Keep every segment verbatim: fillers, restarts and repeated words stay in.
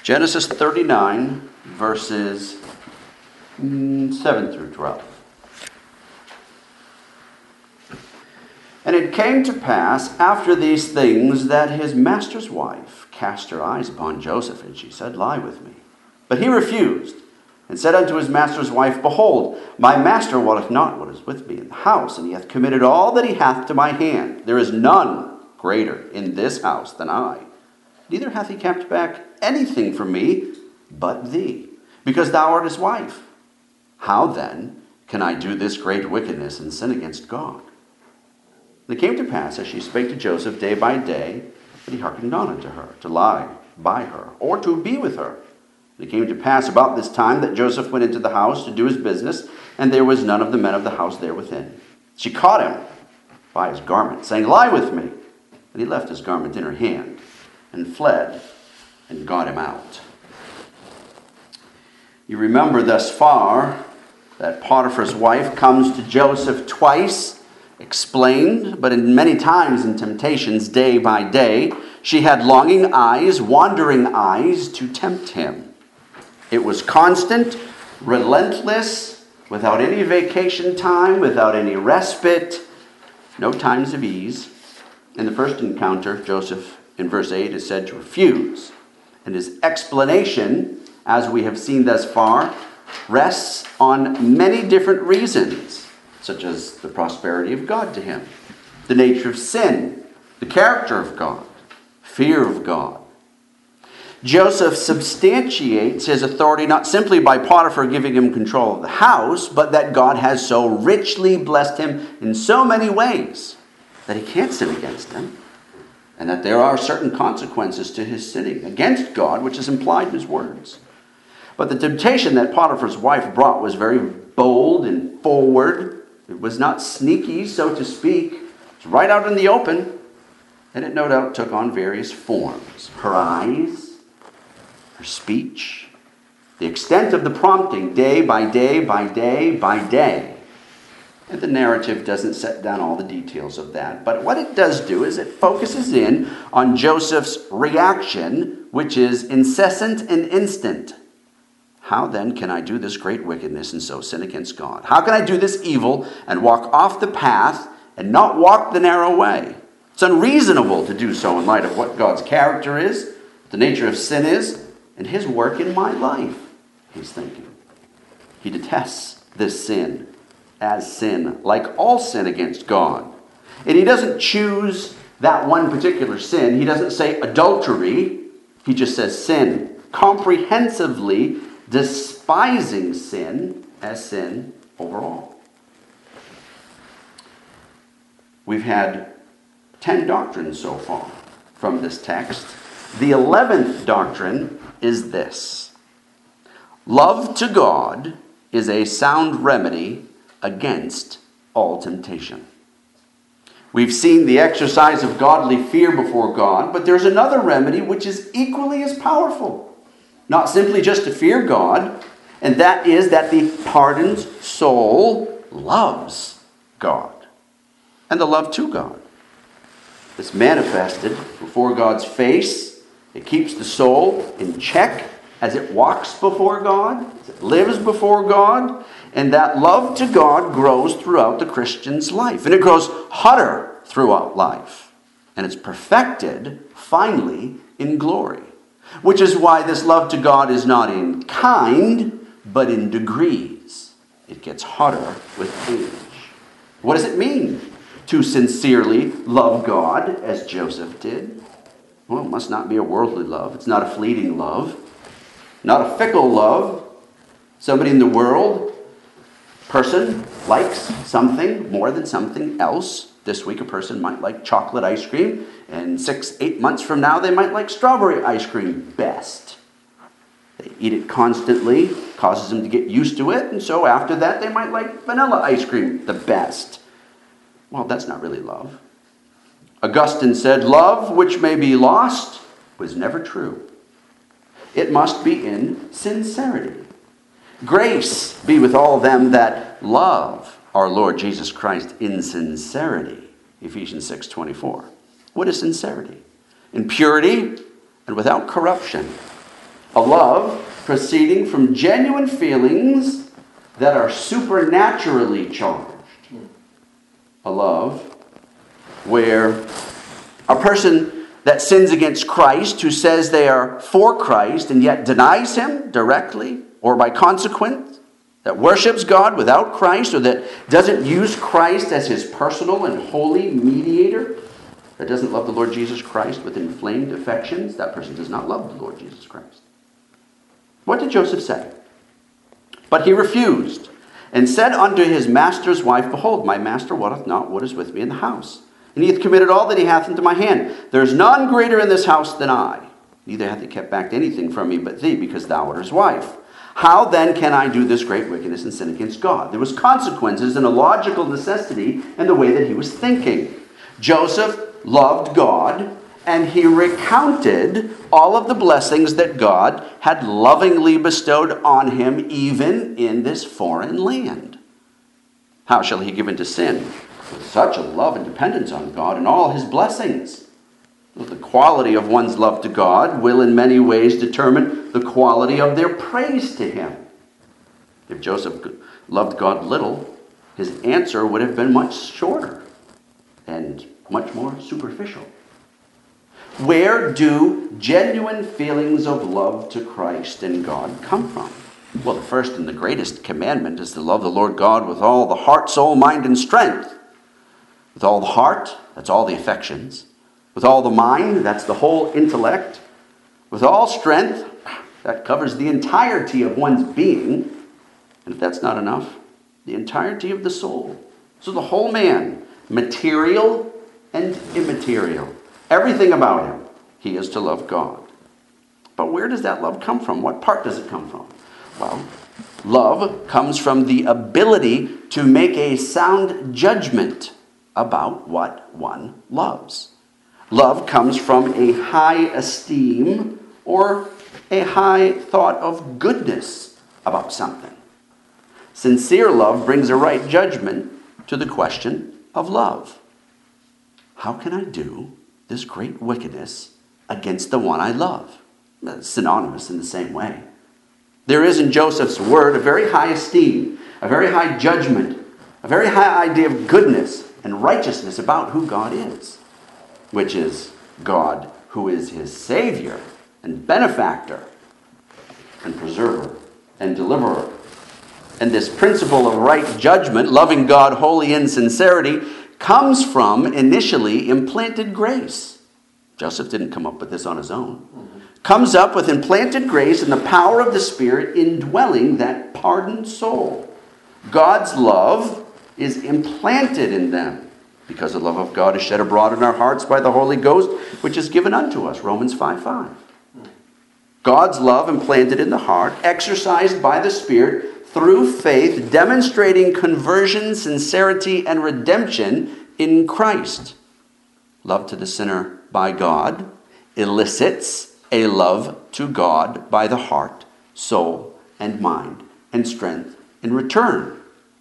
Genesis thirty-nine, verses seven through twelve. And it came to pass after these things that his master's wife cast her eyes upon Joseph, and she said, Lie with me. But he refused, and said unto his master's wife, Behold, my master wotteth not what is with me in the house, and he hath committed all that he hath to my hand. There is none greater in this house than I. Neither hath he kept back anything from me but thee, because thou art his wife. How then can I do this great wickedness and sin against God? And it came to pass, as she spake to Joseph day by day, that he hearkened not unto her, to lie by her, or to be with her. And it came to pass about this time that Joseph went into the house to do his business, and there was none of the men of the house there within. She caught him by his garment, saying, Lie with me. And he left his garment in her hand, and fled, and got him out. You remember thus far that Potiphar's wife comes to Joseph twice, explained, but in many times in temptations day by day. She had longing eyes, wandering eyes to tempt him. It was constant, relentless, without any vacation time, without any respite, no times of ease. In the first encounter, Joseph, in verse eight, is said to refuse. And his explanation, as we have seen thus far, rests on many different reasons, such as the prosperity of God to him, the nature of sin, the character of God, fear of God. Joseph substantiates his authority not simply by Potiphar giving him control of the house, but that God has so richly blessed him in so many ways that he can't sin against him, and that there are certain consequences to his sinning against God, which is implied in his words. But the temptation that Potiphar's wife brought was very bold and forward. It was not sneaky, so to speak. It was right out in the open. And it no doubt took on various forms. Her eyes, her speech, the extent of the prompting day by day by day by day. And the narrative doesn't set down all the details of that. But what it does do is it focuses in on Joseph's reaction, which is incessant and instant. How then can I do this great wickedness and so sin against God? How can I do this evil and walk off the path and not walk the narrow way? It's unreasonable to do so in light of what God's character is, the nature of sin is, and his work in my life, he's thinking. He detests this sin as sin, like all sin against God. And he doesn't choose that one particular sin. He doesn't say adultery. He just says sin, comprehensively despising sin as sin overall. We've had ten doctrines so far from this text. The eleventh doctrine is this: love to God is a sound remedy against all temptation. We've seen the exercise of godly fear before God, but there's another remedy which is equally as powerful. Not simply just to fear God, and that is that the pardoned soul loves God, and the love to God. It's manifested before God's face. It keeps the soul in check as it walks before God, as it lives before God, and that love to God grows throughout the Christian's life, and it grows hotter throughout life, and it's perfected finally in glory. Which is why this love to God is not in kind, but in degrees. It gets hotter with age. What does it mean to sincerely love God as Joseph did? Well, it must not be a worldly love. It's not a fleeting love. Not a fickle love. Somebody in the world, person, likes something more than something else. This week a person might like chocolate ice cream, and six, eight months from now they might like strawberry ice cream best. They eat it constantly, causes them to get used to it, and so after that they might like vanilla ice cream the best. Well, that's not really love. Augustine said, love which may be lost was never true. It must be in sincerity. Grace be with all them that love our Lord Jesus Christ in sincerity. Ephesians six twenty-four. What is sincerity? In purity and without corruption. A love proceeding from genuine feelings that are supernaturally charged. A love where a person that sins against Christ, who says they are for Christ and yet denies him directly or by consequence, that worships God without Christ, or that doesn't use Christ as his personal and holy mediator, that doesn't love the Lord Jesus Christ with inflamed affections, that person does not love the Lord Jesus Christ. What did Joseph say? But he refused, and said unto his master's wife, Behold, my master wotteth not what is with me in the house, and he hath committed all that he hath into my hand. There is none greater in this house than I. Neither hath he kept back anything from me but thee, because thou art his wife. How then can I do this great wickedness and sin against God? There was consequences and a logical necessity in the way that he was thinking. Joseph loved God, and he recounted all of the blessings that God had lovingly bestowed on him, even in this foreign land. How shall he give in to sin? With such a love and dependence on God and all his blessings. The quality of one's love to God will in many ways determine the quality of their praise to him. If Joseph loved God little, his answer would have been much shorter and much more superficial. Where do genuine feelings of love to Christ and God come from? Well, the first and the greatest commandment is to love the Lord God with all the heart, soul, mind, and strength. With all the heart, that's all the affections. With all the mind, that's the whole intellect. With all strength, that covers the entirety of one's being. And if that's not enough, the entirety of the soul. So the whole man, material and immaterial. Everything about him, he is to love God. But where does that love come from? What part does it come from? Well, love comes from the ability to make a sound judgment about what one loves. Love comes from a high esteem or a high thought of goodness about something. Sincere love brings a right judgment to the question of love. How can I do this great wickedness against the one I love? That's synonymous in the same way. There is in Joseph's word a very high esteem, a very high judgment, a very high idea of goodness and righteousness about who God is, which is God who is his Savior and benefactor and preserver and deliverer. And this principle of right judgment, loving God wholly in sincerity, comes from initially implanted grace. Joseph didn't come up with this on his own. Comes up with implanted grace and the power of the Spirit indwelling that pardoned soul. God's love is implanted in them, because the love of God is shed abroad in our hearts by the Holy Ghost, which is given unto us, Romans five five. God's love implanted in the heart, exercised by the Spirit through faith, demonstrating conversion, sincerity, and redemption in Christ. Love to the sinner by God elicits a love to God by the heart, soul, and mind, and strength in return.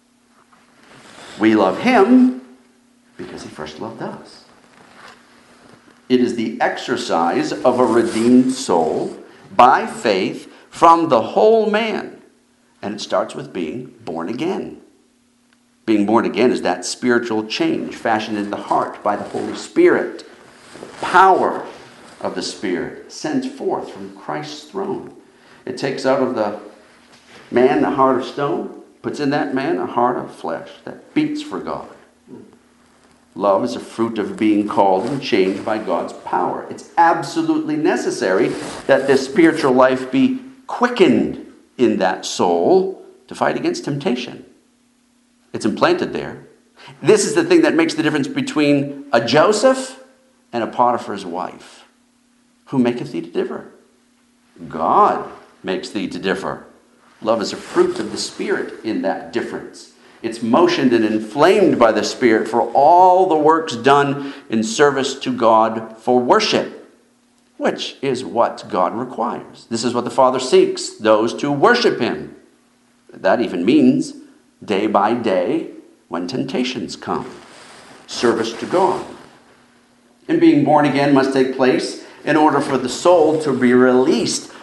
We love him because he first loved us. It is the exercise of a redeemed soul by faith from the whole man. And it starts with being born again. Being born again is that spiritual change fashioned in the heart by the Holy Spirit. The power of the Spirit sent forth from Christ's throne. It takes out of the man the heart of stone, puts in that man a heart of flesh that beats for God. Love is a fruit of being called and changed by God's power. It's absolutely necessary that this spiritual life be quickened in that soul to fight against temptation. It's implanted there. This is the thing that makes the difference between a Joseph and a Potiphar's wife. Who maketh thee to differ? God makes thee to differ. Love is a fruit of the Spirit in that difference. It's motioned and inflamed by the Spirit for all the works done in service to God for worship, which is what God requires. This is what the Father seeks, those to worship him. That even means day by day when temptations come. Service to God. And being born again must take place in order for the soul to be released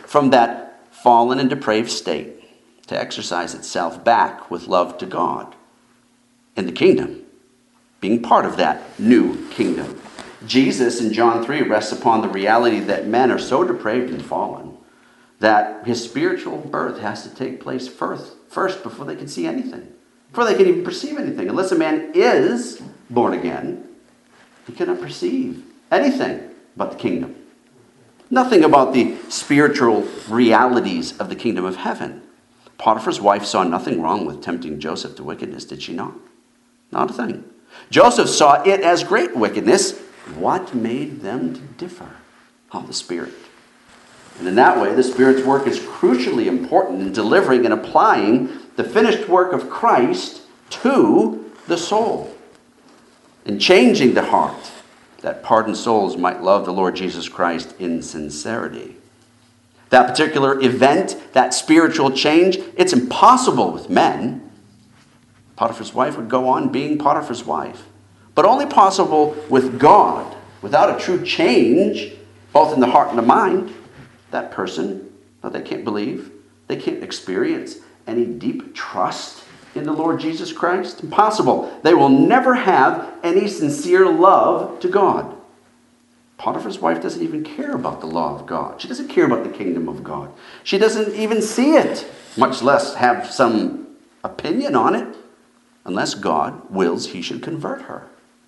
from that fallen and depraved state to exercise itself back with love to God in the kingdom, being part of that new kingdom. Jesus in John three rests upon the reality that men are so depraved and fallen that his spiritual birth has to take place first, first before they can see anything, before they can even perceive anything. Unless a man is born again, he cannot perceive anything but the kingdom. Nothing about the spiritual realities of the kingdom of heaven. Potiphar's wife saw nothing wrong with tempting Joseph to wickedness, did she not? Not a thing. Joseph saw it as great wickedness. What made them to differ? Oh, the Spirit. And in that way, the Spirit's work is crucially important in delivering and applying the finished work of Christ to the soul, and changing the heart, that pardoned souls might love the Lord Jesus Christ in sincerity. That particular event, that spiritual change, it's impossible with men. Potiphar's wife would go on being Potiphar's wife, but only possible with God. Without a true change, both in the heart and the mind, that person, no, they can't believe, they can't experience any deep trust in the Lord Jesus Christ. Impossible. They will never have any sincere love to God. Potiphar's wife doesn't even care about the law of God. She doesn't care about the kingdom of God. She doesn't even see it, much less have some opinion on it, unless God wills he should convert her.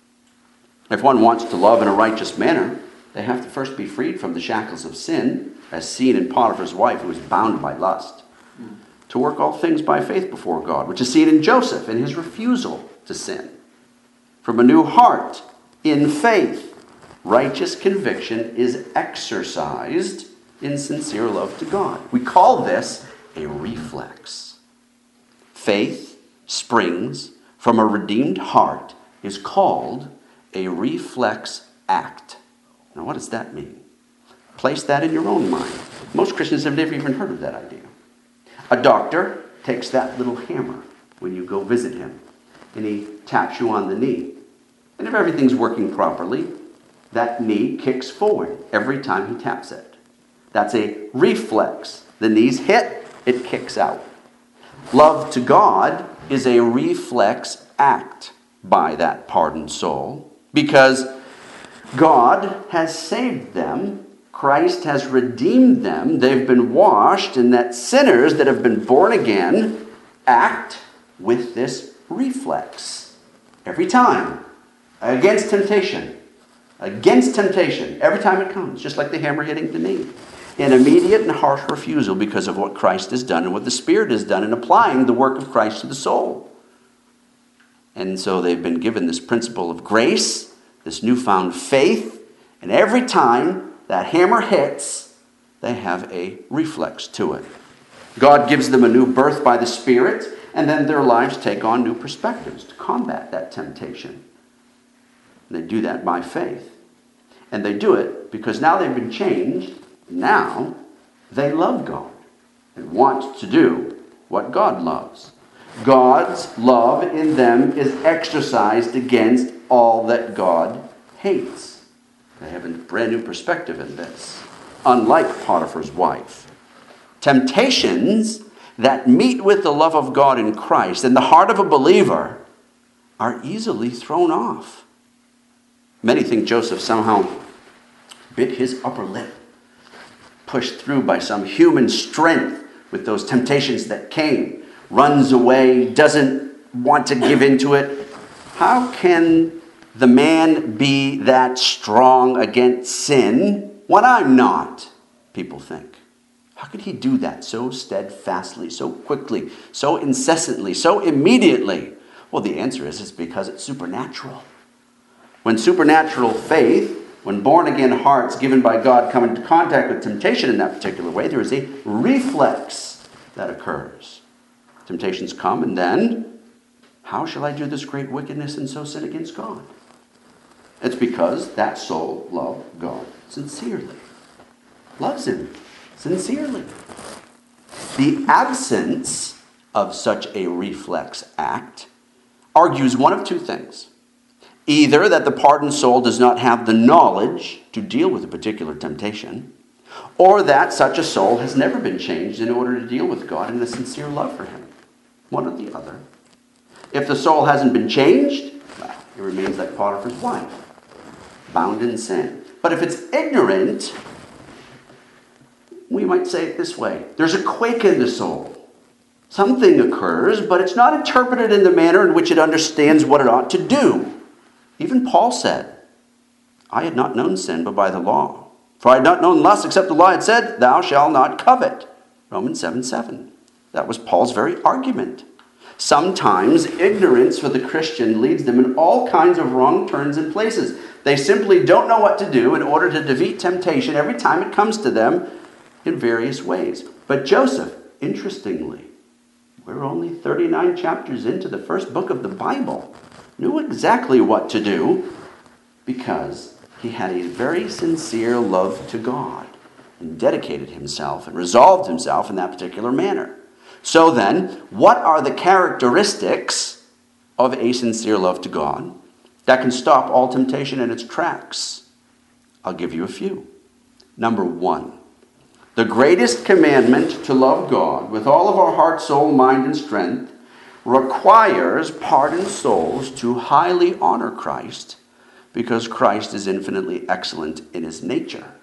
If one wants to love in a righteous manner, they have to first be freed from the shackles of sin, as seen in Potiphar's wife, who was bound by lust, to work all things by faith before God, which is seen in Joseph in his refusal to sin. From a new heart, in faith, righteous conviction is exercised in sincere love to God. We call this a reflex. Faith springs from a redeemed heart is called a reflex act. Now, what does that mean? Place that in your own mind. Most Christians have never even heard of that idea. A doctor takes that little hammer when you go visit him, and he taps you on the knee. And if everything's working properly, that knee kicks forward every time he taps it. That's a reflex. The knee's hit, it kicks out. Love to God is a reflex act by that pardoned soul, because God has saved them. Christ has redeemed them. They've been washed, and that sinners that have been born again act with this reflex every time against temptation. Against temptation every time it comes, just like the hammer hitting the knee. An immediate and harsh refusal because of what Christ has done and what the Spirit has done in applying the work of Christ to the soul. And so they've been given this principle of grace, this newfound faith, and every time that hammer hits, they have a reflex to it. God gives them a new birth by the Spirit, and then their lives take on new perspectives to combat that temptation. And they do that by faith. And they do it because now they've been changed. Now they love God and want to do what God loves. God's love in them is exercised against all that God hates. They have a brand new perspective in this, unlike Potiphar's wife. Temptations that meet with the love of God in Christ in the heart of a believer are easily thrown off. Many think Joseph somehow bit his upper lip, pushed through by some human strength with those temptations that came, runs away, doesn't want to give into it. How can the man be that strong against sin when I'm not? People think. How could he do that so steadfastly, so quickly, so incessantly, so immediately? Well, the answer is it's because it's supernatural. When supernatural faith, when born-again hearts given by God come into contact with temptation in that particular way, there is a reflex that occurs. Temptations come, and then, how shall I do this great wickedness and so sin against God? It's because that soul loved God sincerely. Loves him sincerely. The absence of such a reflex act argues one of two things. Either that the pardoned soul does not have the knowledge to deal with a particular temptation, or that such a soul has never been changed in order to deal with God in a sincere love for him. One or the other. If the soul hasn't been changed, well, it remains like Potiphar's wife, bound in sin. But if it's ignorant, we might say it this way. There's a quake in the soul. Something occurs, but it's not interpreted in the manner in which it understands what it ought to do. Even Paul said, I had not known sin but by the law. For I had not known lust except the law had said, thou shalt not covet. Romans seven seven. That was Paul's very argument. Sometimes ignorance for the Christian leads them in all kinds of wrong turns and places. They simply don't know what to do in order to defeat temptation every time it comes to them in various ways. But Joseph, interestingly, we're only thirty-nine chapters into the first book of the Bible, knew exactly what to do because he had a very sincere love to God and dedicated himself and resolved himself in that particular manner. So then, what are the characteristics of a sincere love to God that can stop all temptation in its tracks? I'll give you a few. Number one, the greatest commandment to love God with all of our heart, soul, mind, and strength requires pardoned souls to highly honor Christ because Christ is infinitely excellent in his nature.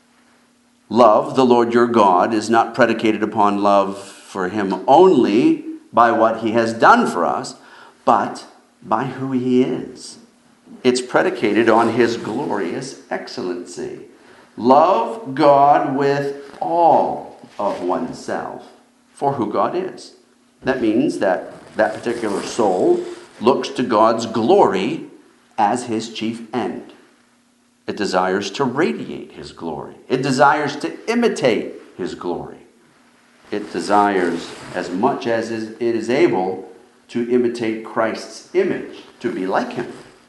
Love the Lord your God is not predicated upon love for him only by what he has done for us, but by who he is. It's predicated on his glorious excellency. Love God with all of oneself for who God is. That means that that particular soul looks to God's glory as his chief end. It desires to radiate his glory. It desires to imitate his glory. It desires, as much as it is able, to imitate Christ's image, to be like him.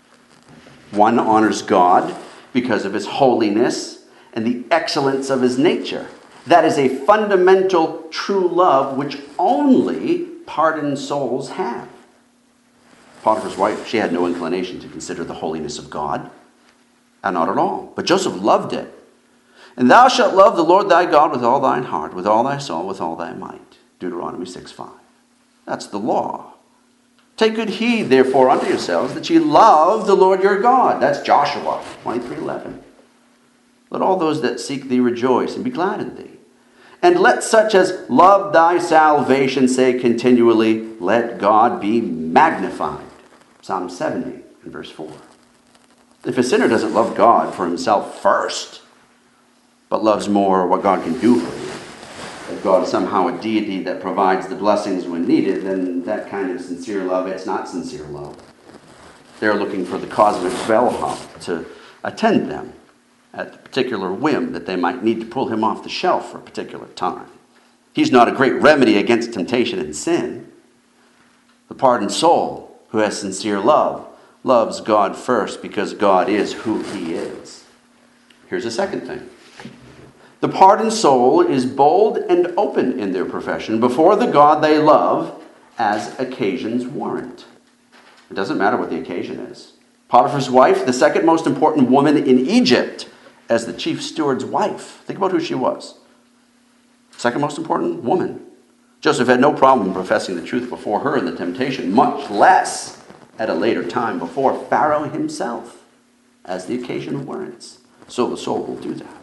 One honors God because of his holiness and the excellence of his nature. That is a fundamental true love which only pardoned souls have. Potiphar's wife, she had no inclination to consider the holiness of God. And not at all. But Joseph loved it. And thou shalt love the Lord thy God with all thine heart, with all thy soul, with all thy might. Deuteronomy six five. That's the law. Take good heed, therefore, unto yourselves, that ye love the Lord your God. That's Joshua twenty-three eleven. Let all those that seek thee rejoice and be glad in thee. And let such as love thy salvation say continually, let God be magnified. Psalm seventy and verse four. If a sinner doesn't love God for himself first, but loves more what God can do for him, if God is somehow a deity that provides the blessings when needed, then that kind of sincere love, it's not sincere love. They're looking for the cosmic bellhop to attend them at the particular whim that they might need to pull him off the shelf for a particular time. He's not a great remedy against temptation and sin. The pardoned soul who has sincere love loves God first because God is who he is. Here's a second thing. The pardoned soul is bold and open in their profession before the God they love as occasions warrant. It doesn't matter what the occasion is. Potiphar's wife, the second most important woman in Egypt, as the chief steward's wife. Think about who she was. Second most important woman. Joseph had no problem professing the truth before her in the temptation, much less at a later time before Pharaoh himself, as the occasion warrants. So the soul will do that.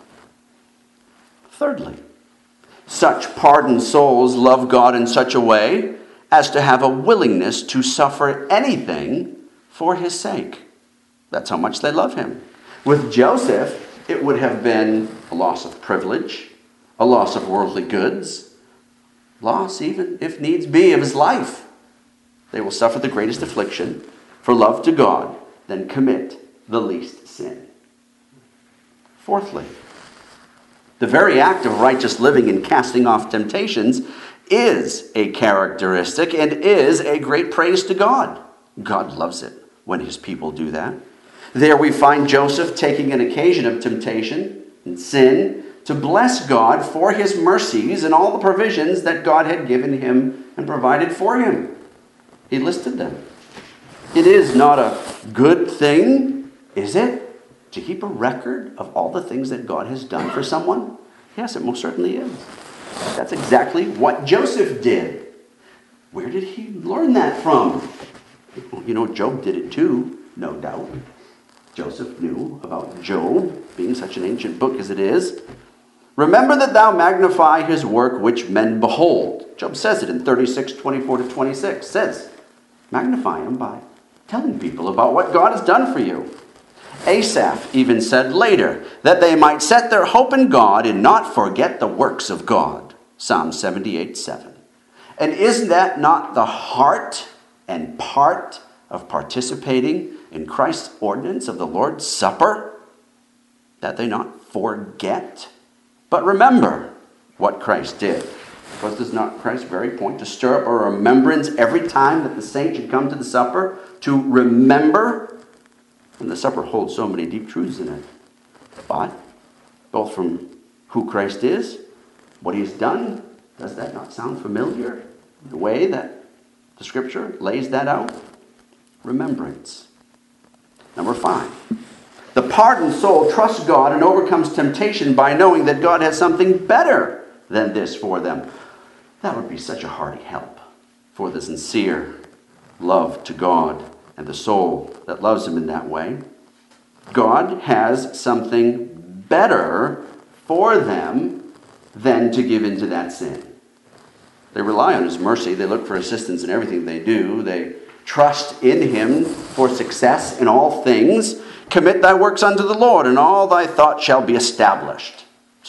Thirdly, such pardoned souls love God in such a way as to have a willingness to suffer anything for his sake. That's how much they love him. With Joseph, it would have been a loss of privilege, a loss of worldly goods, loss even, if needs be, of his life. They will suffer the greatest affliction for love to God, then commit the least sin. Fourthly, the very act of righteous living and casting off temptations is a characteristic and is a great praise to God. God loves it when his people do that. There we find Joseph taking an occasion of temptation and sin to bless God for his mercies and all the provisions that God had given him and provided for him. He listed them. It is not a good thing, is it, to keep a record of all the things that God has done for someone? Yes, it most certainly is. That's exactly what Joseph did. Where did he learn that from? You know, Job did it too, no doubt. Joseph knew about Job, being such an ancient book as it is. Remember that thou magnify his work which men behold. Job says it in thirty-six, twenty-four to twenty-six. Says, magnify him by telling people about what God has done for you. Asaph even said later that they might set their hope in God and not forget the works of God. Psalm seventy-eight, seven. And is that not the heart and part of participating in Christ's ordinance of the Lord's Supper? That they not forget, but remember what Christ did. Was this not Christ's very point, to stir up a remembrance every time that the saint should come to the supper? To remember? And the supper holds so many deep truths in it. But, both from who Christ is, what he has done, does that not sound familiar? The way that the Scripture lays that out? Remembrance. Number five. The pardoned soul trusts God and overcomes temptation by knowing that God has something better than this for them. That would be such a hearty help for the sincere love to God and the soul that loves him in that way. God has something better for them than to give into that sin. They rely on his mercy. They look for assistance in everything they do. They trust in him for success in all things. Commit thy works unto the Lord, and all thy thoughts shall be established.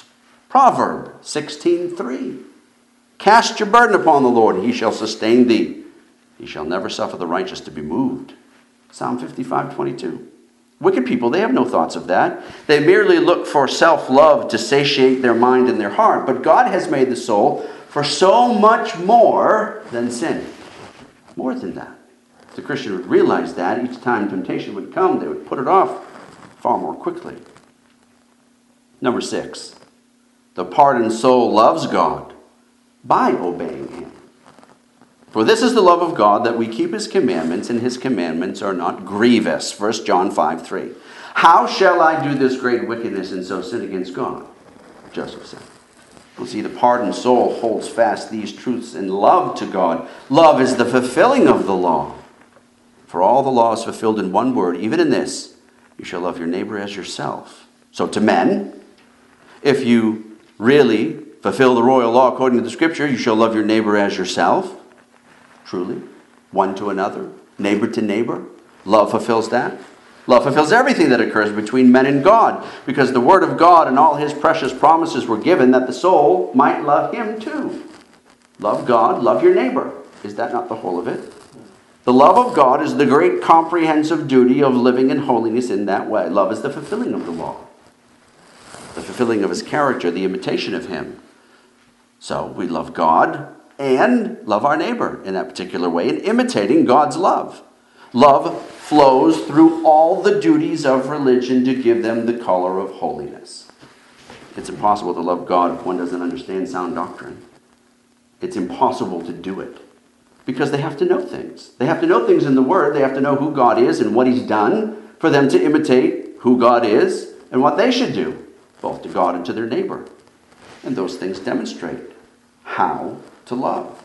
Proverb sixteen three. Cast your burden upon the Lord, and he shall sustain thee. He shall never suffer the righteous to be moved. Psalm fifty-five twenty-two. Wicked people, they have no thoughts of that. They merely look for self-love to satiate their mind and their heart. But God has made the soul for so much more than sin. More than that. If the Christian would realize that, each time temptation would come, they would put it off far more quickly. Number six. The pardoned soul loves God by obeying him. For this is the love of God, that we keep his commandments, and his commandments are not grievous. First John five three. How shall I do this great wickedness and so sin against God? Joseph said. Well, see, the pardoned soul holds fast these truths in love to God. Love is the fulfilling of the law. For all the law is fulfilled in one word, even in this, you shall love your neighbor as yourself. So to men, if you really fulfill the royal law according to the Scripture, you shall love your neighbor as yourself. Truly, one to another, neighbor to neighbor. Love fulfills that. Love fulfills everything that occurs between men and God, because the Word of God and all his precious promises were given that the soul might love him too. Love God, love your neighbor. Is that not the whole of it? The love of God is the great comprehensive duty of living in holiness in that way. Love is the fulfilling of the law, the fulfilling of his character, the imitation of him. So we love God and love our neighbor in that particular way, in imitating God's love. Love flows through all the duties of religion to give them the color of holiness. It's impossible to love God if one doesn't understand sound doctrine. It's impossible to do it because they have to know things. They have to know things in the Word. They have to know who God is and what he's done for them to imitate who God is and what they should do, both to God and to their neighbor. And those things demonstrate how to love.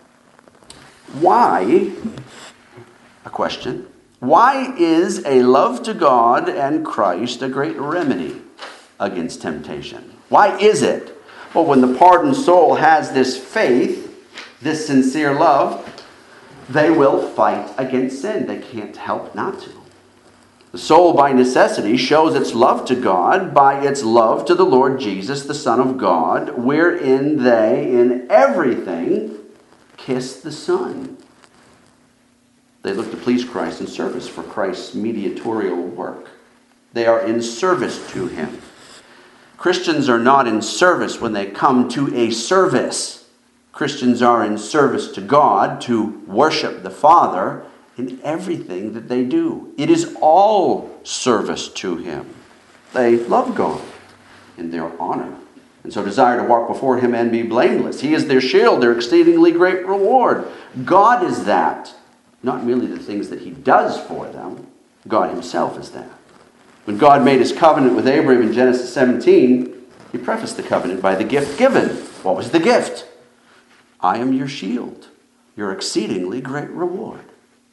Why, a question, why is a love to God and Christ a great remedy against temptation? Why is it? Well, when the pardoned soul has this faith, this sincere love, they will fight against sin. They can't help not to. The soul, by necessity, shows its love to God by its love to the Lord Jesus, the Son of God, wherein they, in everything, kiss the Son. They look to please Christ in service for Christ's mediatorial work. They are in service to him. Christians are not in service when they come to a service. Christians are in service to God, to worship the Father in everything that they do. It is all service to him. They love God in their honor, and so desire to walk before him and be blameless. He is their shield, their exceedingly great reward. God is that. Not merely the things that he does for them. God himself is that. When God made his covenant with Abraham in Genesis seventeen, He prefaced the covenant by the gift given. What was the gift? I am your shield, your exceedingly great reward.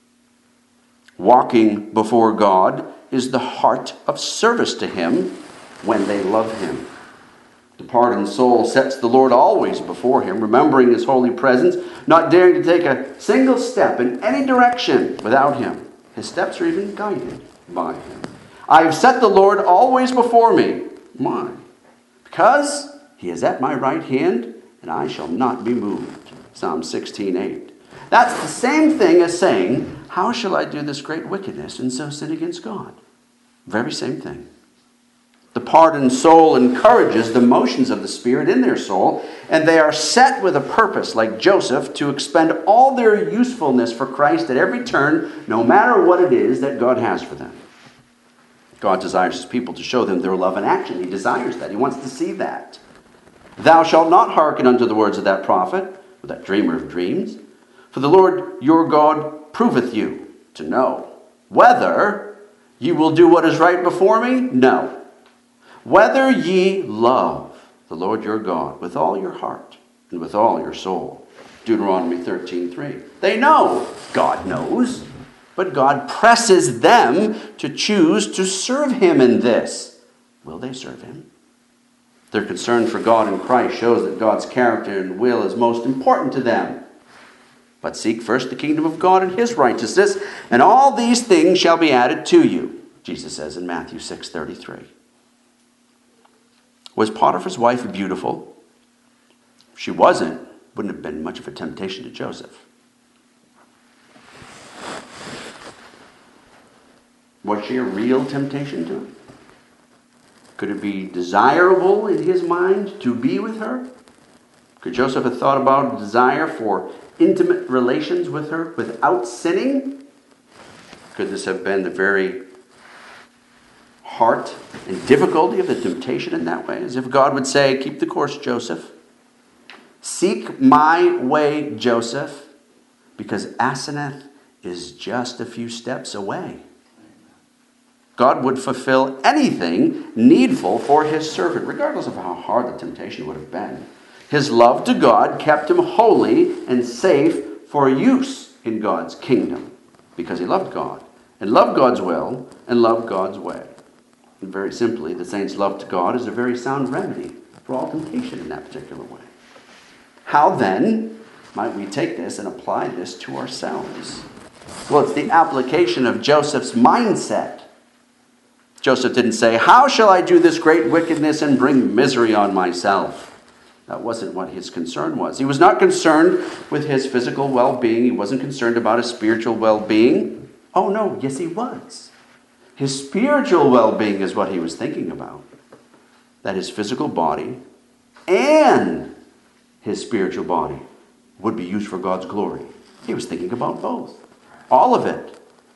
Walking before God is the heart of service to him when they love him. The pardoned soul sets the Lord always before him, remembering his holy presence, not daring to take a single step in any direction without him. His steps are even guided by him. I have set the Lord always before me. Why? Because he is at my right hand, and I shall not be moved. Psalm sixteen eight. That's the same thing as saying, how shall I do this great wickedness and so sin against God? Very same thing. The pardoned soul encourages the motions of the Spirit in their soul, and they are set with a purpose, like Joseph, to expend all their usefulness for Christ at every turn, no matter what it is that God has for them. God desires his people to show them their love in action. He desires that. He wants to see that. Thou shalt not hearken unto the words of that prophet, or that dreamer of dreams, for the Lord your God proveth you to know whether ye will do what is right before me? No. Whether ye love the Lord your God with all your heart and with all your soul. Deuteronomy thirteen three. They know. God knows. But God presses them to choose to serve him in this. Will they serve him? Their concern for God in Christ shows that God's character and will is most important to them. But seek first the kingdom of God and his righteousness, and all these things shall be added to you, Jesus says in Matthew six thirty-three. Was Potiphar's wife beautiful? If she wasn't, wouldn't have been much of a temptation to Joseph. Was she a real temptation to him? Could it be desirable in his mind to be with her? Could Joseph have thought about a desire for intimate relations with her without sinning? Could this have been the very heart and difficulty of the temptation in that way? As if God would say, keep the course, Joseph. Seek my way, Joseph, because Asenath is just a few steps away. God would fulfill anything needful for his servant, regardless of how hard the temptation would have been. His love to God kept him holy and safe for use in God's kingdom, because he loved God, and loved God's will, and loved God's way. And very simply, the saint's love to God is a very sound remedy for all temptation in that particular way. How then might we take this and apply this to ourselves? Well, it's the application of Joseph's mindset. Joseph didn't say, how shall I do this great wickedness and bring misery on myself? That wasn't what his concern was. He was not concerned with his physical well-being. He wasn't concerned about his spiritual well-being. Oh no, yes he was. His spiritual well-being is what he was thinking about. That his physical body and his spiritual body would be used for God's glory. He was thinking about both. All of it.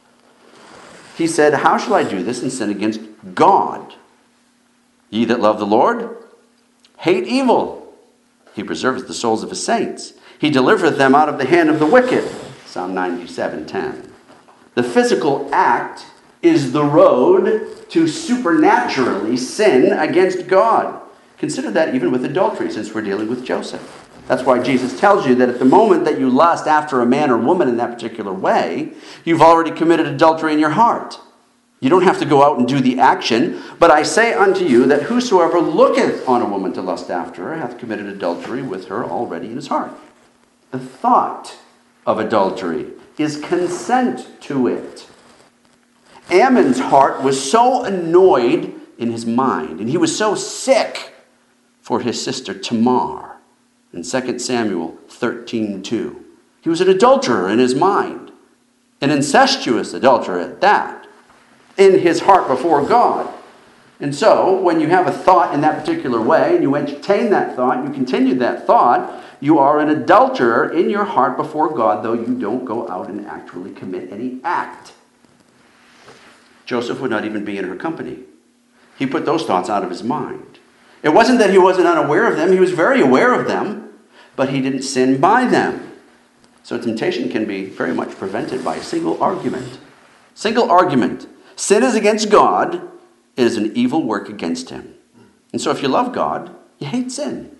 He said, how shall I do this and sin against God? Ye that love the Lord, hate evil. He preserveth the souls of his saints. He delivereth them out of the hand of the wicked. Psalm ninety-seven ten. The physical act is the road to supernaturally sin against God. Consider that even with adultery, since we're dealing with Joseph. That's why Jesus tells you that at the moment that you lust after a man or woman in that particular way, you've already committed adultery in your heart. You don't have to go out and do the action. But I say unto you that whosoever looketh on a woman to lust after her hath committed adultery with her already in his heart. The thought of adultery is consent to it. Ammon's heart was so annoyed in his mind, and he was so sick for his sister Tamar. In Second Samuel thirteen two. He was an adulterer in his mind. An incestuous adulterer at that. In his heart before God. And so, when you have a thought in that particular way, and you entertain that thought, and you continue that thought, you are an adulterer in your heart before God, though you don't go out and actually commit any act. Joseph would not even be in her company. He put those thoughts out of his mind. It wasn't that he wasn't unaware of them. He was very aware of them. But he didn't sin by them. So temptation can be very much prevented by a single argument. Single argument. Sin is against God. It is an evil work against him. And so if you love God, you hate sin.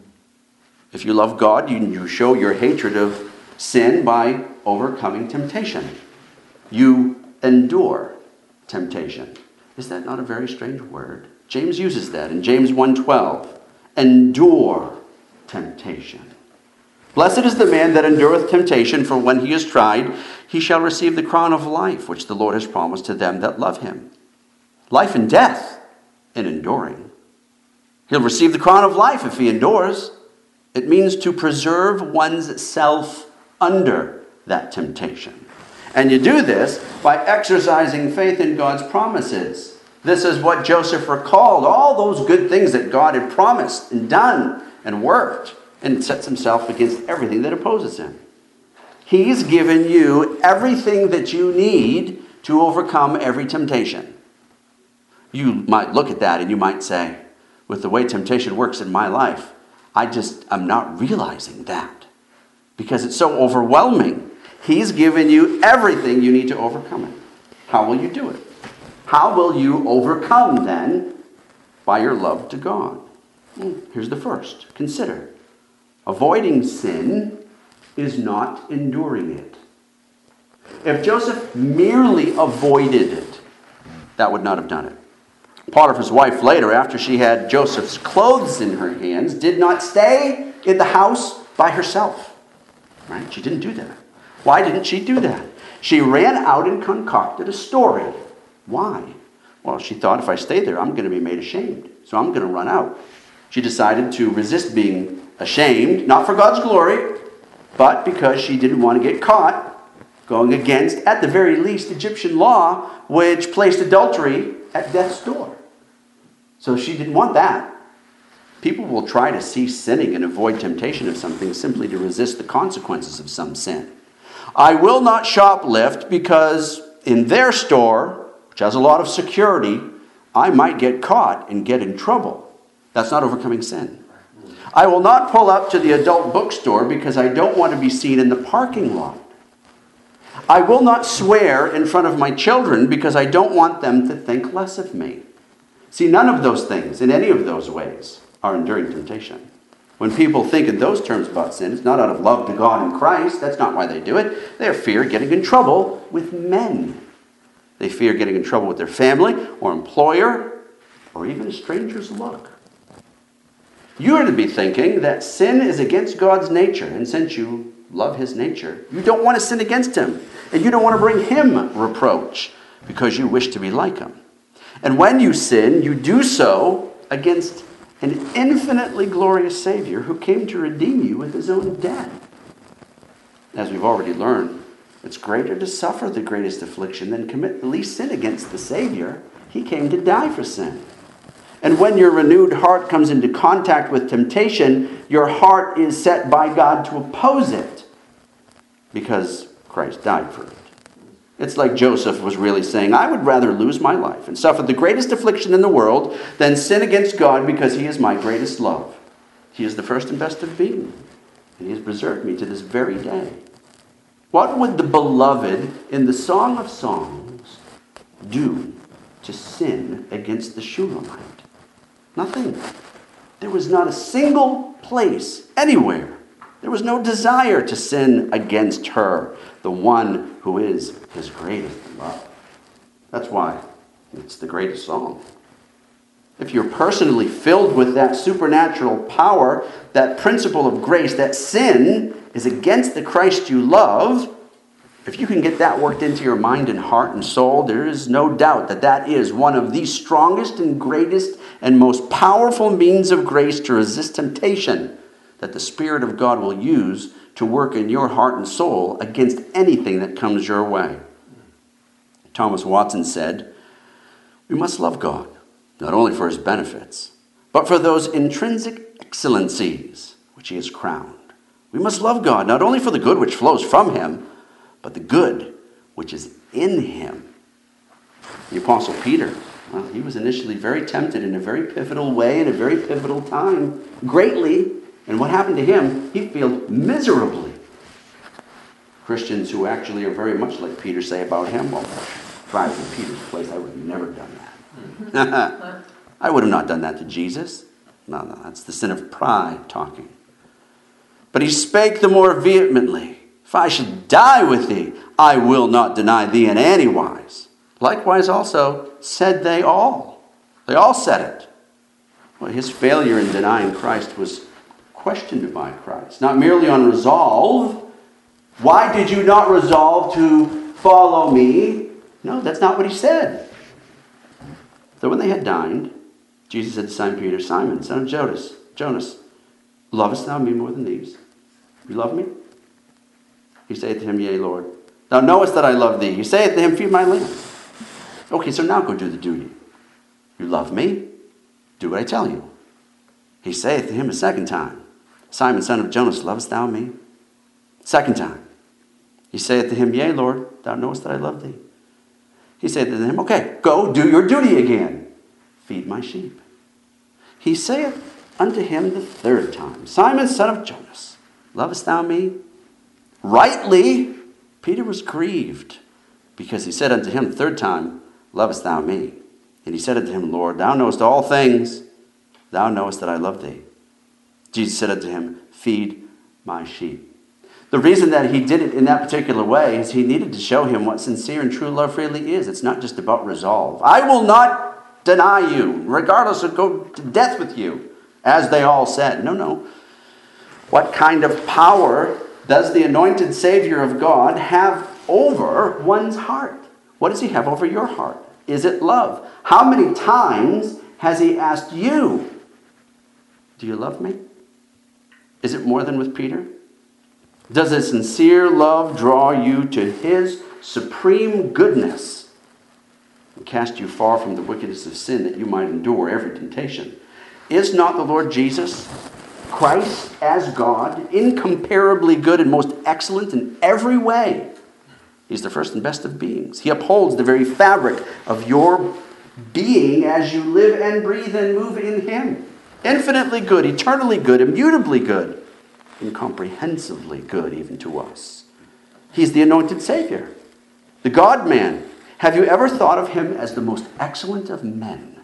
If you love God, you, you show your hatred of sin by overcoming temptation. You endure temptation. Is that not a very strange word? James uses that in James one twelve. Endure temptation. Blessed is the man that endureth temptation, for when he is tried, he shall receive the crown of life, which the Lord has promised to them that love him. Life and death in enduring. He'll receive the crown of life if he endures. It means to preserve one's self under that temptation. And you do this by exercising faith in God's promises. This is what Joseph recalled, all those good things that God had promised and done and worked, and sets himself against everything that opposes him. He's given you everything that you need to overcome every temptation. You might look at that and you might say, with the way temptation works in my life, I just am not realizing that because it's so overwhelming. He's given you everything you need to overcome it. How will you do it? How will you overcome then? By your love to God. Here's the first. Consider. Avoiding sin is not enduring it. If Joseph merely avoided it, that would not have done it. Potiphar's wife later, after she had Joseph's clothes in her hands, did not stay in the house by herself. Right? She didn't do that. Why didn't she do that? She ran out and concocted a story. Why? Well, she thought, if I stay there, I'm going to be made ashamed. So I'm going to run out. She decided to resist being ashamed, not for God's glory, but because she didn't want to get caught going against, at the very least, Egyptian law, which placed adultery at death's door. So she didn't want that. People will try to cease sinning and avoid temptation of something simply to resist the consequences of some sin. I will not shoplift because in their store, which has a lot of security, I might get caught and get in trouble. That's not overcoming sin. I will not pull up to the adult bookstore because I don't want to be seen in the parking lot. I will not swear in front of my children because I don't want them to think less of me. See, none of those things, in any of those ways, are enduring temptation. When people think in those terms about sin, it's not out of love to God and Christ. That's not why they do it. They fear getting in trouble with men. They fear getting in trouble with their family or employer or even a stranger's look. You are to be thinking that sin is against God's nature, and since you love his nature, you don't want to sin against him, and you don't want to bring him reproach because you wish to be like him. And when you sin, you do so against an infinitely glorious Savior who came to redeem you with his own death. As we've already learned, it's greater to suffer the greatest affliction than commit the least sin against the Savior. He came to die for sin. And when your renewed heart comes into contact with temptation, your heart is set by God to oppose it because Christ died for it. It's like Joseph was really saying, I would rather lose my life and suffer the greatest affliction in the world than sin against God because he is my greatest love. He is the first and best of being, and he has preserved me to this very day. What would the beloved in the Song of Songs do to sin against the Shulamite? Nothing. There was not a single place anywhere. There was no desire to sin against her, the one who is his greatest love. That's why it's the greatest song. If you're personally filled with that supernatural power, that principle of grace, that sin is against the Christ you love, if you can get that worked into your mind and heart and soul, there is no doubt that that is one of the strongest and greatest and most powerful means of grace to resist temptation that the Spirit of God will use to work in your heart and soul against anything that comes your way. Thomas Watson said, we must love God, not only for his benefits, but for those intrinsic excellencies which he has crowned. We must love God, not only for the good which flows from him, but the good which is in him. The Apostle Peter, well, he was initially very tempted in a very pivotal way, in a very pivotal time, greatly. And what happened to him? He failed miserably. Christians who actually are very much like Peter say about him, well, if I was in Peter's place, I would have never done that. I would have not done that to Jesus. No, no, that's the sin of pride talking. But he spake the more vehemently, if I should die with thee, I will not deny thee in any wise. Likewise also said they all. They all said it. Well, his failure in denying Christ was questioned by Christ. Not merely on resolve. Why did you not resolve to follow me? No, that's not what he said. So when they had dined, Jesus said to Simon Peter, Simon, son of Jonas, Jonas, lovest thou me more than these? You love me? He saith to him, Yea, Lord. Thou knowest that I love thee. He saith to him, Feed my lambs. Okay, so now go do the duty. You love me? Do what I tell you. He saith to him a second time, Simon, son of Jonas, lovest thou me? Second time. He saith to him, Yea, Lord, thou knowest that I love thee. He saith to him, Okay, go do your duty again. Feed my sheep. He saith unto him the third time, Simon, son of Jonas, lovest thou me? Rightly, Peter was grieved, because he said unto him the third time, Lovest thou me? And he said unto him, Lord, thou knowest all things. Thou knowest that I love thee. Jesus said unto him, Feed my sheep. The reason that he did it in that particular way is he needed to show him what sincere and true love really is. It's not just about resolve. I will not deny you, regardless of go to death with you, as they all said. No, no. What kind of power does the anointed Savior of God have over one's heart? What does he have over your heart? Is it love? How many times has he asked you, do you love me? Is it more than with Peter? Does a sincere love draw you to his supreme goodness and cast you far from the wickedness of sin that you might endure every temptation? Is not the Lord Jesus Christ as God, incomparably good and most excellent in every way? He's the first and best of beings. He upholds the very fabric of your being as you live and breathe and move in him. Infinitely good, eternally good, immutably good, incomprehensibly good even to us. He's the anointed Savior, the God-man. Have you ever thought of him as the most excellent of men?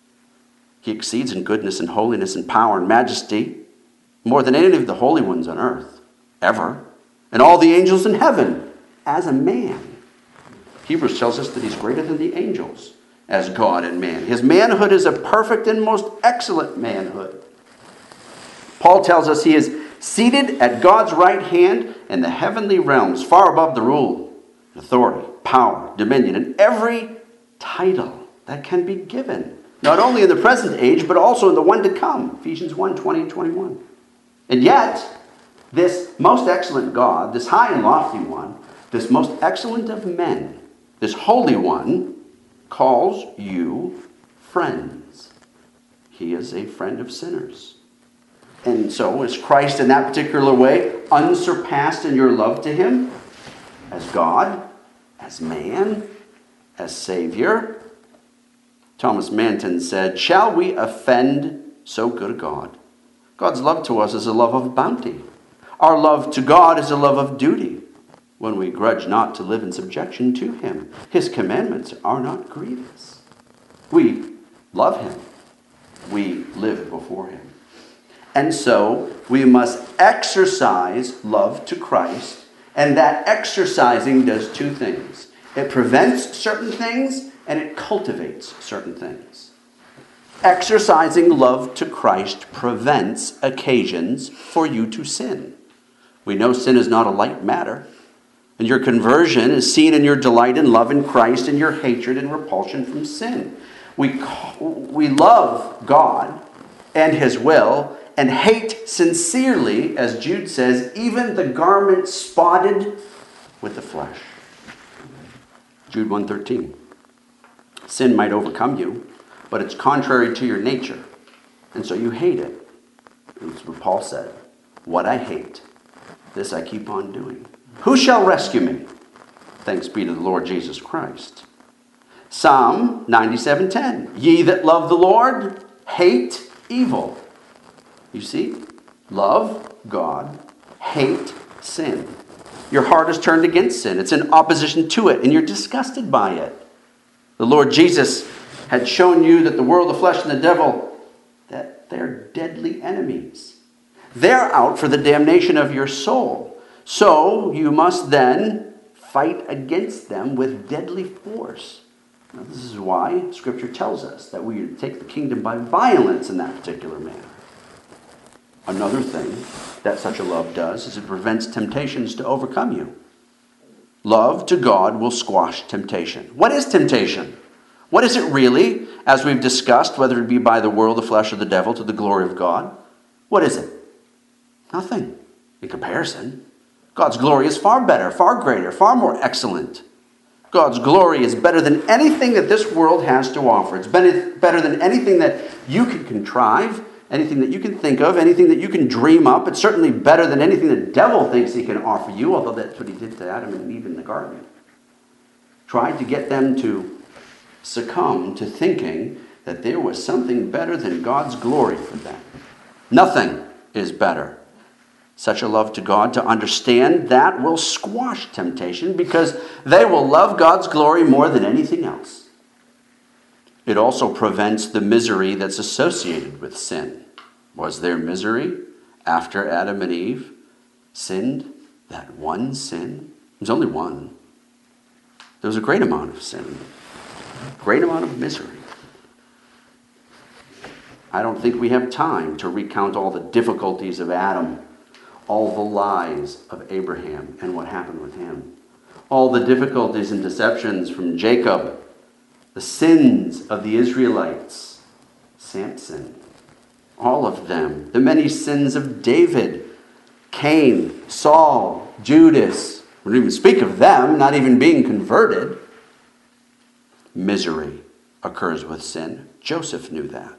He exceeds in goodness and holiness and power and majesty more than any of the holy ones on earth, ever, and all the angels in heaven as a man. Hebrews tells us that he's greater than the angels as God and man. His manhood is a perfect and most excellent manhood. Paul tells us he is seated at God's right hand in the heavenly realms, far above the rule, authority, power, dominion, and every title that can be given, not only in the present age, but also in the one to come. Ephesians one, twenty and twenty-one. And yet, this most excellent God, this high and lofty one, this most excellent of men, this holy one, calls you friends. He is a friend of sinners. And so is Christ in that particular way unsurpassed in your love to him? As God, as man, as Savior? Thomas Manton said, Shall we offend so good a God? God's love to us is a love of bounty. Our love to God is a love of duty, when we grudge not to live in subjection to him. His commandments are not grievous. We love him. We live before him. And so we must exercise love to Christ, and that exercising does two things. It prevents certain things, and it cultivates certain things. Exercising love to Christ prevents occasions for you to sin. We know sin is not a light matter. And your conversion is seen in your delight and love in Christ and your hatred and repulsion from sin. We, we love God and his will and hate sincerely, as Jude says, even the garment spotted with the flesh. Jude one thirteen. Sin might overcome you, but it's contrary to your nature. And so you hate it. That's what Paul said. What I hate, this I keep on doing. Who shall rescue me? Thanks be to the Lord Jesus Christ. Psalm ninety-seven ten. Ye that love the Lord, hate evil. You see? Love God, hate sin. Your heart is turned against sin. It's in opposition to it, and you're disgusted by it. The Lord Jesus had shown you that the world, the flesh, and the devil, that they're deadly enemies. They're out for the damnation of your soul. So you must then fight against them with deadly force. Now, this is why Scripture tells us that we take the kingdom by violence in that particular manner. Another thing that such a love does is it prevents temptations to overcome you. Love to God will squash temptation. What is temptation? What is it really, as we've discussed, whether it be by the world, the flesh, or the devil, to the glory of God? What is it? Nothing in comparison. God's glory is far better, far greater, far more excellent. God's glory is better than anything that this world has to offer. It's better than anything that you can contrive, anything that you can think of, anything that you can dream up. It's certainly better than anything the devil thinks he can offer you, although that's what he did to Adam and Eve in the garden. Tried to get them to succumb to thinking that there was something better than God's glory for them. Nothing is better. Such a love to God, to understand that, will squash temptation because they will love God's glory more than anything else. It also prevents the misery that's associated with sin. Was there misery after Adam and Eve sinned? That one sin? There's only one. There was a great amount of sin. A great amount of misery. I don't think we have time to recount all the difficulties of Adam, all the lies of Abraham and what happened with him, all the difficulties and deceptions from Jacob, the sins of the Israelites, Samson, all of them, the many sins of David, Cain, Saul, Judas. We don't even speak of them, not even being converted. Misery occurs with sin. Joseph knew that.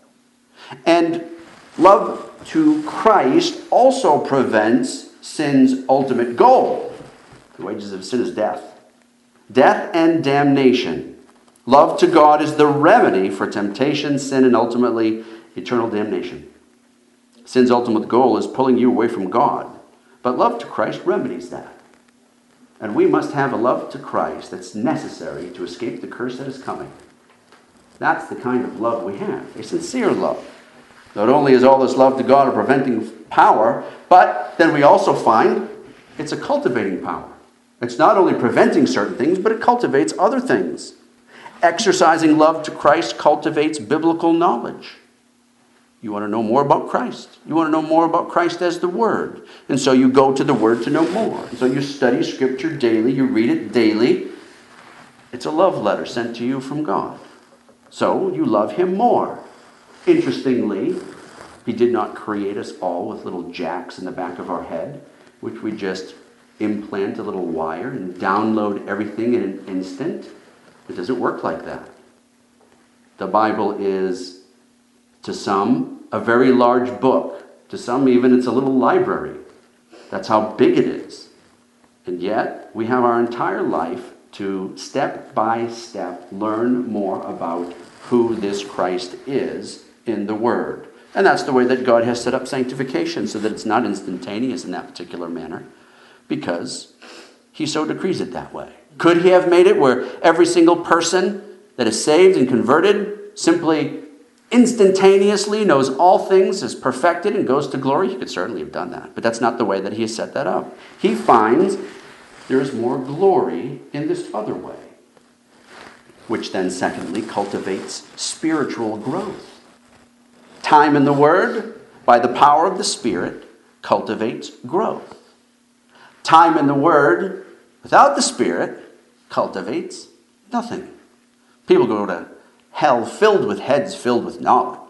And love to Christ also prevents sin's ultimate goal. The wages of sin is death. Death and damnation. Love to God is the remedy for temptation, sin, and ultimately eternal damnation. Sin's ultimate goal is pulling you away from God. But love to Christ remedies that. And we must have a love to Christ that's necessary to escape the curse that is coming. That's the kind of love we have, a sincere love. Not only is all this love to God a preventing power, but then we also find it's a cultivating power. It's not only preventing certain things, but it cultivates other things. Exercising love to Christ cultivates biblical knowledge. You want to know more about Christ. You want to know more about Christ as the Word. And so you go to the Word to know more. And so you study Scripture daily. You read it daily. It's a love letter sent to you from God. So you love Him more. Interestingly, He did not create us all with little jacks in the back of our head, which we just implant a little wire and download everything in an instant. It doesn't work like that. The Bible is, to some, a very large book. To some, even, it's a little library. That's how big it is. And yet, we have our entire life to step by step learn more about who this Christ is in the Word. And that's the way that God has set up sanctification, so that it's not instantaneous in that particular manner, because He so decrees it that way. Could He have made it where every single person that is saved and converted simply instantaneously knows all things, is perfected, and goes to glory? He could certainly have done that, but that's not the way that He has set that up. He finds there is more glory in this other way, which then secondly cultivates spiritual growth. Time in the Word, by the power of the Spirit, cultivates growth. Time in the Word, without the Spirit, cultivates nothing. People go to hell filled with heads filled with knowledge.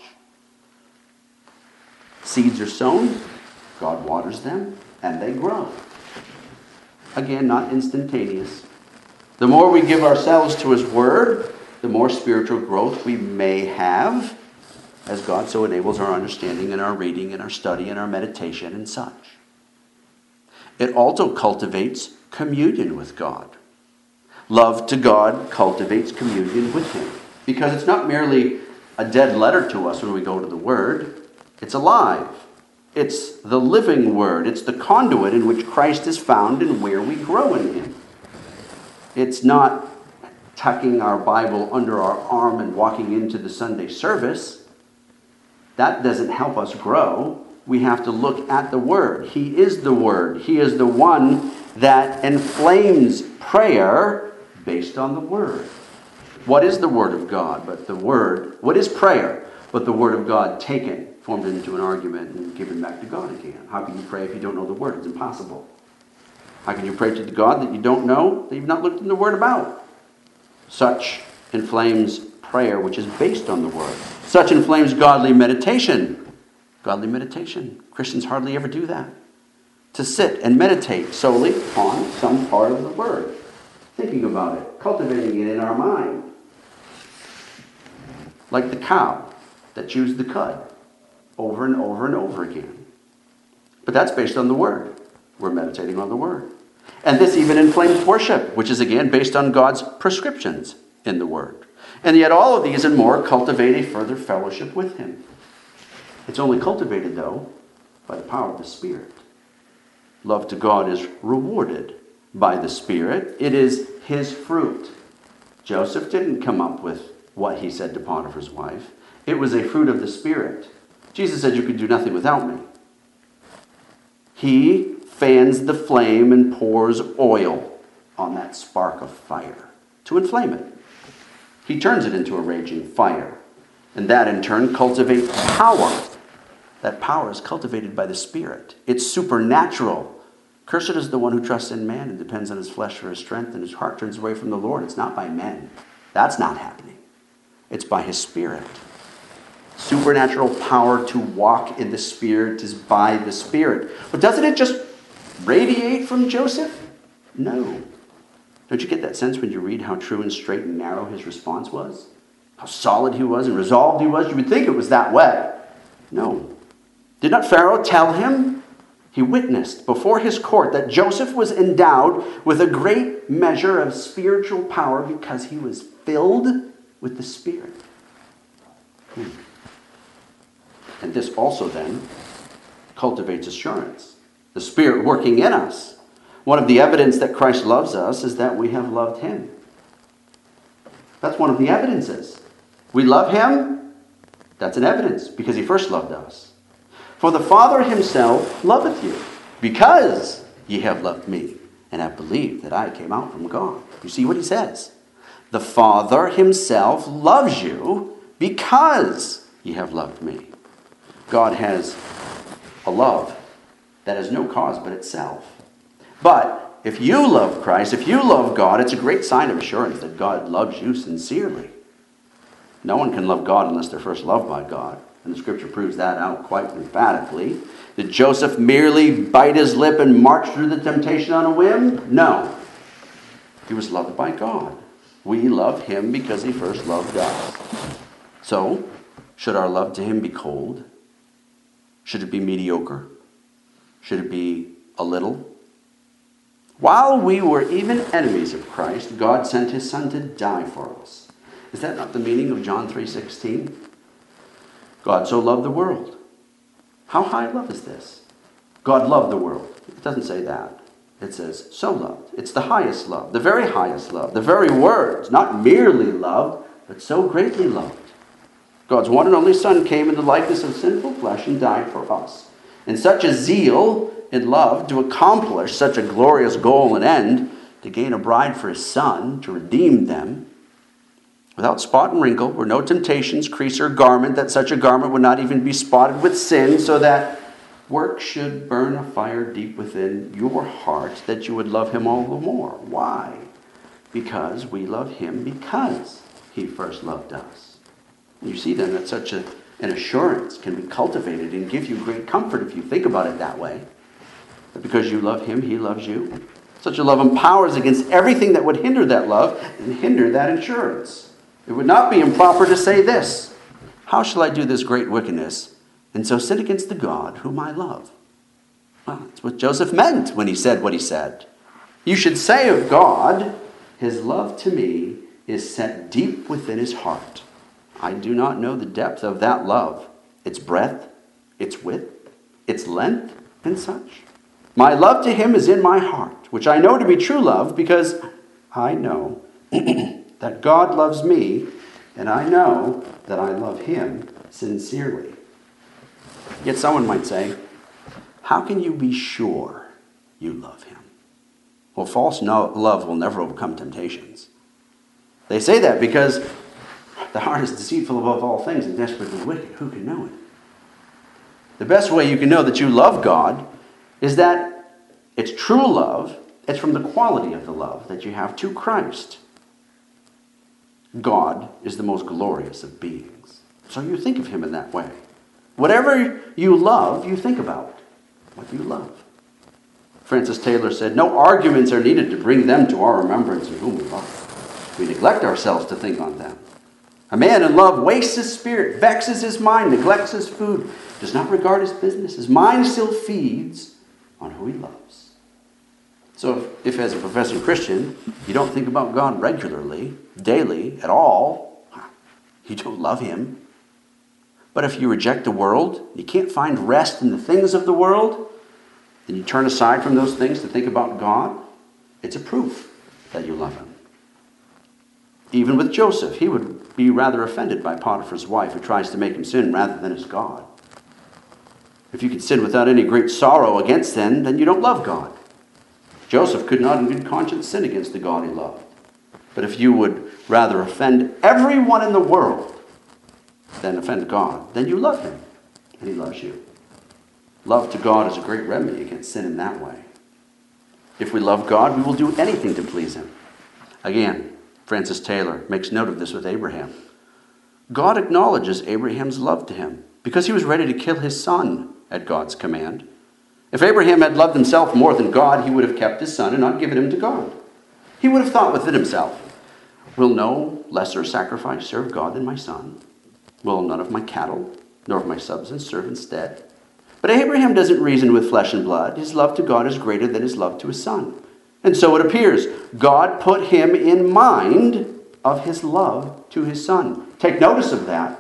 Seeds are sown, God waters them, and they grow. Again, not instantaneous. The more we give ourselves to His Word, the more spiritual growth we may have, as God so enables our understanding and our reading and our study and our meditation and such. It also cultivates communion with God. Love to God cultivates communion with Him, because it's not merely a dead letter to us when we go to the Word. It's alive. It's the living Word. It's the conduit in which Christ is found and where we grow in Him. It's not tucking our Bible under our arm and walking into the Sunday service. That doesn't help us grow. We have to look at the Word. He is the Word. He is the one that inflames prayer based on the Word. What is the Word of God but the Word? What is prayer but the Word of God taken, formed into an argument, and given back to God again? How can you pray if you don't know the Word? It's impossible. How can you pray to the God that you don't know, that you've not looked in the Word about? Such inflames prayer, which is based on the Word. Such inflames godly meditation. Godly meditation. Christians hardly ever do that. To sit and meditate solely on some part of the Word. Thinking about it. Cultivating it in our mind. Like the cow that chews the cud over and over and over again. But that's based on the Word. We're meditating on the Word. And this even inflames worship, which is again based on God's prescriptions in the Word. And yet all of these and more cultivate a further fellowship with Him. It's only cultivated, though, by the power of the Spirit. Love to God is rewarded by the Spirit. It is His fruit. Joseph didn't come up with what he said to Potiphar's wife. It was a fruit of the Spirit. Jesus said, you could do nothing without me. He fans the flame and pours oil on that spark of fire to inflame it. He turns it into a raging fire. And that in turn cultivates power. That power is cultivated by the Spirit. It's supernatural. Cursed is the one who trusts in man and depends on his flesh for his strength, and his heart turns away from the Lord. It's not by men. That's not happening. It's by His Spirit. Supernatural power to walk in the Spirit is by the Spirit. But doesn't it just radiate from Joseph? No. Don't you get that sense when you read how true and straight and narrow his response was? How solid he was and resolved he was? You would think it was that way. No. Did not Pharaoh tell him? He witnessed before his court that Joseph was endowed with a great measure of spiritual power because he was filled with the Spirit. Hmm. And this also then cultivates assurance. The Spirit working in us. One of the evidence that Christ loves us is that we have loved Him. That's one of the evidences. We love Him. That's an evidence because He first loved us. For the Father Himself loveth you because ye have loved me and have believed that I came out from God. You see what He says? The Father Himself loves you because ye have loved me. God has a love that has no cause but itself. But if you love Christ, if you love God, it's a great sign of assurance that God loves you sincerely. No one can love God unless they're first loved by God. And the Scripture proves that out quite emphatically. Did Joseph merely bite his lip and march through the temptation on a whim? No. He was loved by God. We love Him because He first loved us. So, should our love to Him be cold? Should it be mediocre? Should it be a little? While we were even enemies of Christ, God sent His Son to die for us. Is that not the meaning of John three sixteen? God so loved the world. How high love is this? God loved the world. It doesn't say that. It says so loved. It's the highest love, the very highest love, the very words, not merely loved, but so greatly loved. God's one and only Son came in the likeness of sinful flesh and died for us. And such a zeal in love to accomplish such a glorious goal and end, to gain a bride for His Son, to redeem them, without spot and wrinkle, were no temptations, crease, or garment, that such a garment would not even be spotted with sin, so that work should burn a fire deep within your heart, that you would love Him all the more. Why? Because we love Him because He first loved us. And you see then that such a, an assurance can be cultivated and give you great comfort if you think about it that way. That because you love Him, He loves you. Such a love empowers against everything that would hinder that love and hinder that assurance. It would not be improper to say this: how shall I do this great wickedness and so sin against the God whom I love? Well, that's what Joseph meant when he said what he said. You should say of God, His love to me is set deep within His heart. I do not know the depth of that love, its breadth, its width, its length, and such. My love to Him is in my heart, which I know to be true love, because I know that that God loves me, and I know that I love him sincerely. Yet someone might say, how can you be sure you love him? Well, false no- love will never overcome temptations. They say that because the heart is deceitful above all things and desperately wicked. Who can know it? The best way you can know that you love God is that it's true love. It's from the quality of the love that you have to Christ. God is the most glorious of beings. So you think of him in that way. Whatever you love, you think about what you love. Francis Taylor said, no arguments are needed to bring them to our remembrance of whom we love. We neglect ourselves to think on them. A man in love wastes his spirit, vexes his mind, neglects his food, does not regard his business. His mind still feeds on who he loves. So if, if as a professing Christian, you don't think about God regularly, daily, at all, you don't love him. But if you reject the world, you can't find rest in the things of the world, then you turn aside from those things to think about God, it's a proof that you love him. Even with Joseph, he would be rather offended by Potiphar's wife, who tries to make him sin rather than his God. If you can sin without any great sorrow against sin, then you don't love God. Joseph could not in good conscience sin against the God he loved. But if you would rather offend everyone in the world than offend God, then you love him, and he loves you. Love to God is a great remedy against sin in that way. If we love God, we will do anything to please him. Again, Francis Taylor makes note of this with Abraham. God acknowledges Abraham's love to him because he was ready to kill his son at God's command. If Abraham had loved himself more than God, he would have kept his son and not given him to God. He would have thought within himself, will no lesser sacrifice serve God than my son? Will none of my cattle nor of my substance serve instead? But Abraham doesn't reason with flesh and blood. His love to God is greater than his love to his son. And so it appears, God put him in mind of his love to his son. Take notice of that.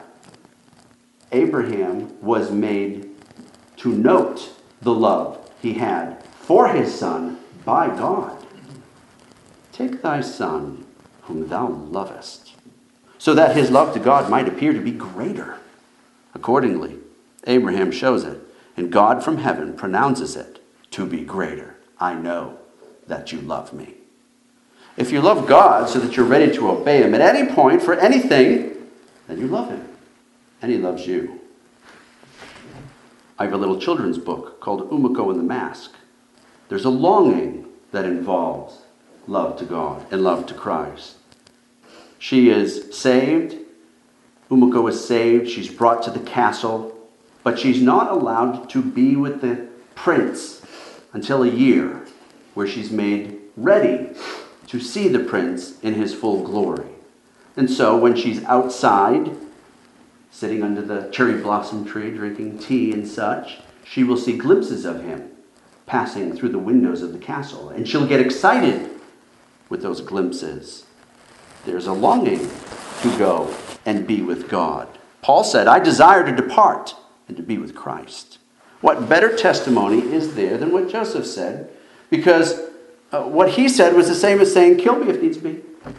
Abraham was made to note the love he had for his son by God. Take thy son, whom thou lovest, so that his love to God might appear to be greater. Accordingly, Abraham shows it, and God from heaven pronounces it to be greater. I know that you love me. If you love God so that you're ready to obey him at any point for anything, then you love him, and he loves you. I have a little children's book called Umiko and the Mask. There's a longing that involves love to God and love to Christ. She is saved. Umiko is saved. She's brought to the castle. But she's not allowed to be with the prince until a year, where she's made ready to see the prince in his full glory. And so when she's outside, sitting under the cherry blossom tree, drinking tea and such, she will see glimpses of him passing through the windows of the castle. And she'll get excited with those glimpses. There's a longing to go and be with God. Paul said, I desire to depart and to be with Christ. What better testimony is there than what Joseph said? Because uh, what he said was the same as saying, kill me if needs be.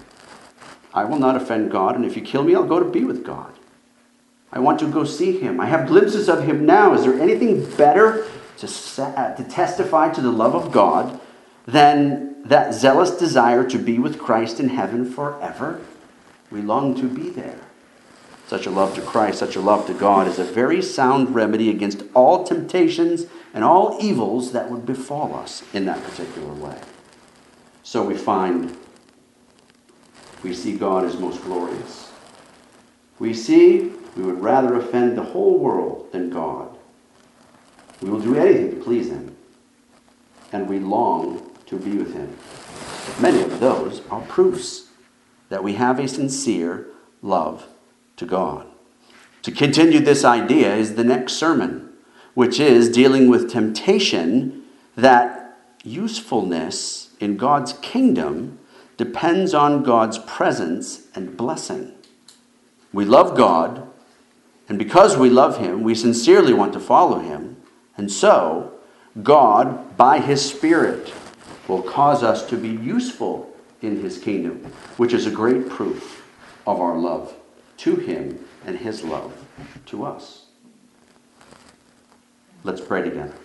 I will not offend God, and if you kill me, I'll go to be with God. I want to go see him. I have glimpses of him now. Is there anything better to, uh, to testify to the love of God than that zealous desire to be with Christ in heaven forever? We long to be there. Such a love to Christ, such a love to God is a very sound remedy against all temptations and all evils that would befall us in that particular way. So we find, we see God as most glorious. We see we would rather offend the whole world than God. We will do anything to please him. And we long to be with him. Many of those are proofs that we have a sincere love to God. To continue this idea is the next sermon, which is dealing with temptation, that usefulness in God's kingdom depends on God's presence and blessing. We love God, and because we love him, we sincerely want to follow him, and so God, by his Spirit, will cause us to be useful in his kingdom, which is a great proof of our love to him and his love to us. Let's pray together.